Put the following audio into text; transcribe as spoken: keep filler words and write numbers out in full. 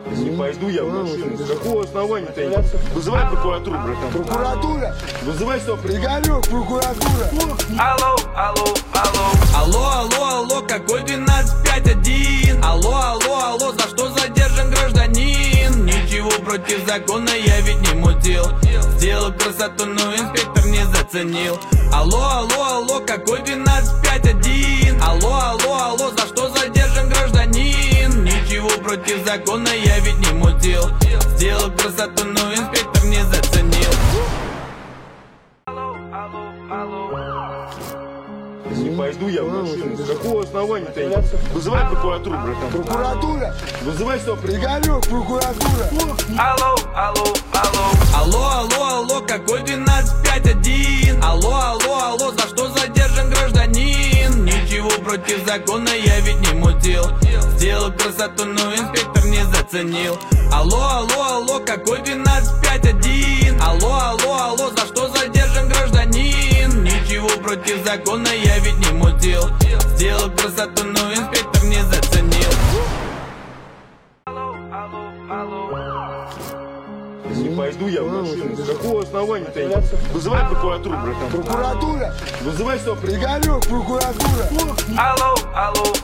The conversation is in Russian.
Не пойду я в машину. С какого основания-то? Вызывай прокуратуру, братан. Прокуратура? Вызывай что? Игорек, прокуратура. Алло, алло, алло. Алло, алло, алло, какой двенадцать пять один? Алло, алло, алло, за что задержан гражданин? Ничего против закона я ведь не мутил. Сделал красоту, но инспектор не заценил. Алло, алло, алло, какой двенадцать пять один? Алло, алло, алло, за что задержан гражданин? Ничего против закона я ведь не мутил. Сделал красоту, но инспектор не заценил. Алло, алло, алло. Не пойду я в машину. С какого основания-то? Вызывай прокуратуру, братан. Прокуратура? Вызывай что? Игорек, прокуратура. Алло, алло, алло. Алло, алло, алло, какой двенадцать пять один? Алло, алло, алло, за что задержан гражданин? Ничего против закона я ведь не мутил. Сделал красоту, но инспектор не заценил. Алло, алло, алло, какой двенадцать пять один? Алло, алло, алло, за что задержан гражданин? Ничего против закона я ведь не мутил. Сделал красоту, но инспектор не заценил. Алло, алло, алло. Не пойду я в машину. С какого основания-то? Вызывай прокуратуру, братан. Прокуратура? Вызывай что? Игорек, прокуратура. Алло, алло.